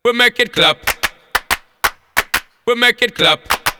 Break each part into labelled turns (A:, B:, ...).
A: We make it clap. We make it clap.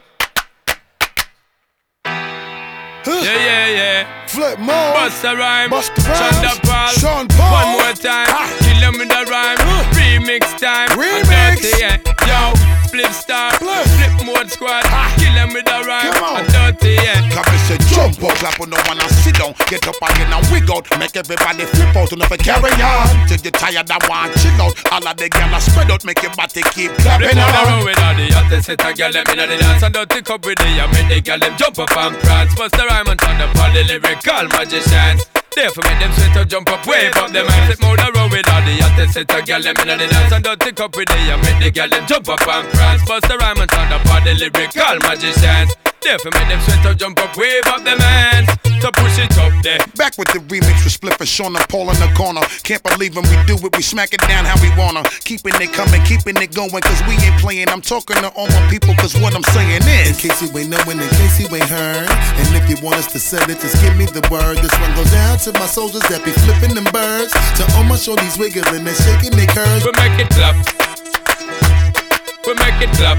A: Yeah.
B: Flip mode.
A: Bust a rhyme.
B: Bust the rhymes.
A: Sean Paul. One more time. Kill them with a rhyme. Remix time.
B: Remix.
A: Dirty, yeah. Yo, flip star. Flip mode squad. Kill them with a rhyme.
B: Come on.
A: Dirty, yeah.
B: Clap and say jump up, clap on the one and sit down. Get up again and wig out. Make everybody flip out and never carry on. Till you tired and want chill out. All of the gyal spread out, make your body keep clapping
A: Flip on the
B: on.
A: road with all the hottest set a gyal them inna the dance and dirty cup with the and make the gyal them jump up and prance. Bust the rhyme and turn up all the lyrical magicians. Therefore make them sweat up, jump up, wave up them hands. Flip on the road with all the hottest set a gyal them inna the dance and dirty cup with the and make the gyal them jump up and prance. Bust the rhyme and turn up all the lyrical magicians. Therefore make them sweat up, jump up, wave up them hands. So push it up there.
B: Back with the remix with Spliff and Sean and Paul in the corner. Can't believe when we do it, we smack it down how we wanna. Keeping it coming, keeping it going, cause we ain't playing. I'm talking to all my people, cause what I'm saying is,
C: in case you ain't knowing, in case you ain't heard, and if you want us to set it, just give me the word. This one goes out to my soldiers that be flipping them birds, to all my shorties wiggling and shaking their curves.
A: We make it clap. We make it clap.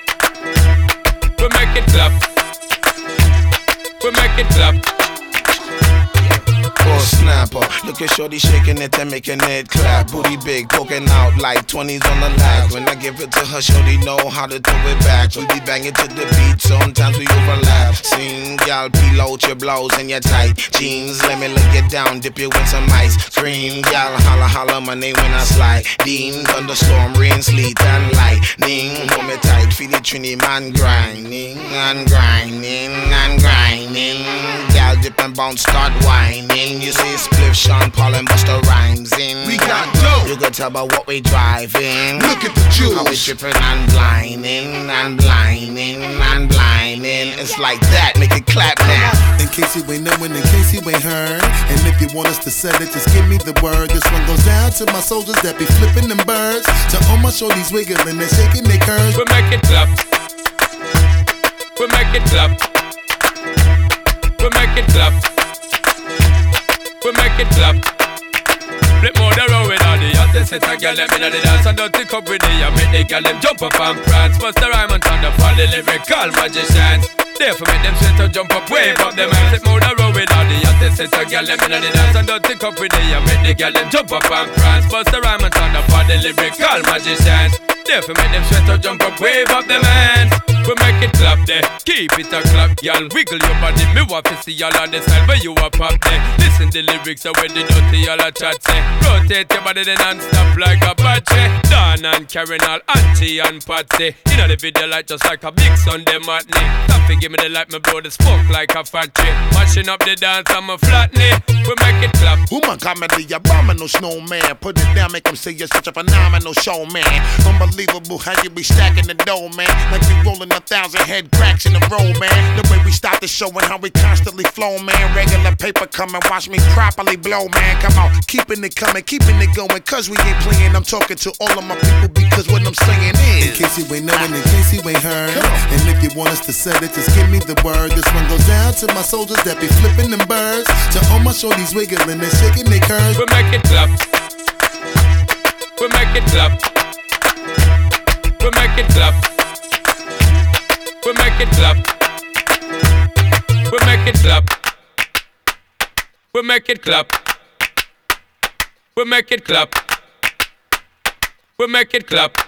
A: We make it clap. We make it clap.
D: Or snapper, look at shorty shaking it and making it clap. Booty big, poking out like 20s on the lag. When I give it to her, shorty know how to throw it back. We be banging to the beat, sometimes we overlap. Sing, y'all, peel out your blouse and your tight jeans. Let me look it down, dip you in some ice. Scream, y'all, holla, holla my name when I slide. Dean, thunderstorm, rain, sleet, and lightning. Hold me tight, feel the Trini man grinding and grinding and grinding. Y'all dip and bounce, start whining. You see Spliff, Sean Paul and Busta Rhymes in.
B: we got dope.
D: You could tell by what we driving.
B: Look at the
D: How we
B: jewels.
D: tripping and blinding and blinding and blinding. It's like that, make it clap now.
C: In case you ain't knowing, in case you ain't heard, and if you want us to set it, just give me the word. This one goes out to my soldiers that be flipping them birds, to all my shorties wiggling and shaking their curves.
A: We make it clap. We make it clap. We make it clap. We make it clap. Flip more the road with all the hottest set a gyal them inna the dance and dirty cup with the and make the gyal them jump up and prance. Bust the rhyme and turn up all the lyrical magicians. Therefore make them sweat up, jump up, wave up them hands. Flip more the road with all the hottest set a gyal them inna the dance and dirty cup with the and make the gyal them jump up and prance. Bust the rhyme and turn up all the lyrical magicians. Therefore make them sweat up, jump up, wave up them hands. We make it clap there, keep it a clap, y'all. Wiggle your body, me want to see y'all on the style where you a pop there. Listen the lyrics are when the dirty y'all a chat say. Rotate your body then non-stop like a Apache. Dan and Karen all Auntie and Patsy. You know the video like just like a big Sunday matinee. Stop and give me the light, my bro, the smoke like a factory. Mashing up the dance, I'm a flatney. We make it clap.
B: Woman comedy, abominable snowman. Put it down, make them say you're such a phenomenal showman. Unbelievable how you be stacking the dough, man. Like we rolling 1,000 head cracks in a row, man. The way we start the show and how we constantly flow, man. Regular paper coming, watch me properly blow, man. Come on, keeping it coming, keeping it going. Cause we ain't playing, I'm talking to all of my people because what I'm saying
C: In
B: is,
C: case you ain't knowing, in case you ain't heard, and if you want us to set it, just give me the word. This one goes out to my soldiers that be flipping them birds, to all my shorties wiggling and shaking their curves.
A: We make it clap. We make it clap. We make it clap. We make it clap. We make it clap. We make it clap. We make it clap. We make it clap.